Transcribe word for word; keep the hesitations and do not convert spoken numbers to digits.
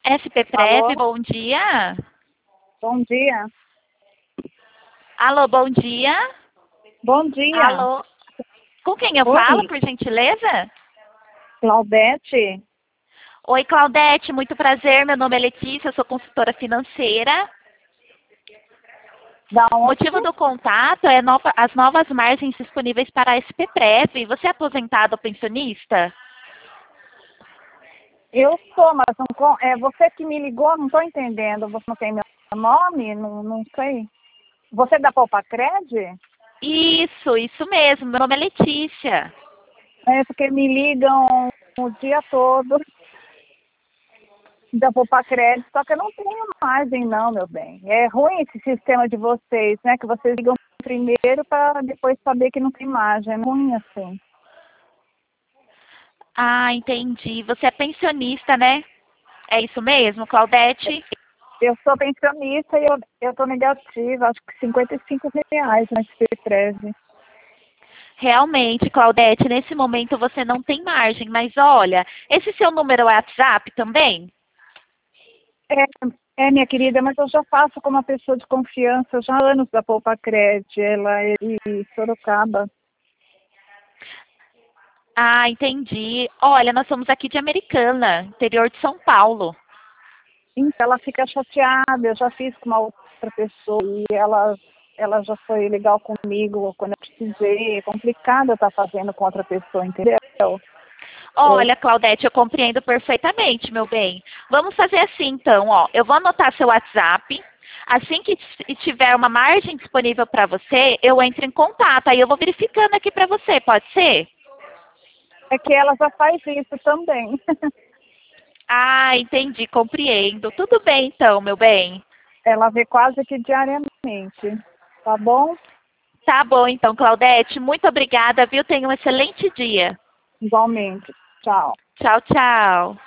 SPPrev, Alô? bom dia. Bom dia. Alô, bom dia. Bom dia. Alô. Com quem eu falo, Oi, por gentileza? Claudete. Oi, Claudete, muito prazer. Meu nome é Letícia, eu sou consultora financeira. Da O onde? motivo do contato é nova- as novas margens disponíveis para a SPPrev. Você é aposentado ou pensionista? Eu sou, mas não, con- é você que me ligou, não estou entendendo. Você não tem meu nome? Não, não sei. Você é da Poupa-Cred? Isso, isso mesmo. Meu nome é Letícia. É porque me ligam o dia todo da Poupa-Cred, só que eu não tenho margem não, meu bem. É ruim esse sistema de vocês, né? Que vocês ligam primeiro para depois saber que não tem margem. É ruim assim. Ah, entendi. Você é pensionista, né? É isso mesmo, Claudete? Eu sou pensionista e eu, eu tô negativa, acho que cinquenta e cinco reais na S P Prev. Realmente, Claudete, nesse momento você não tem margem, mas olha, esse seu número é WhatsApp também? É, é, minha querida, mas eu já faço com uma pessoa de confiança já há anos da Poupa-Cred, ela é de Sorocaba. Ah, entendi. Olha, nós somos aqui de Americana, interior de São Paulo. Então ela fica chateada, eu já fiz com uma outra pessoa e ela, ela já foi legal comigo quando eu precisei. É complicado eu estar fazendo com outra pessoa, entendeu? É, Olha, Claudete, eu compreendo perfeitamente, meu bem. Vamos fazer assim, então, ó. Eu vou anotar seu WhatsApp. Assim que t- tiver uma margem disponível para você, eu entro em contato. Aí eu vou verificando aqui para você, pode ser? é que ela já faz isso também. Ah, entendi, compreendo. Tudo bem, então, meu bem. Ela vê quase que diariamente, tá bom? Tá bom, então, Claudete. Muito obrigada, viu? Tenha um excelente dia. Igualmente. Tchau. Tchau, tchau.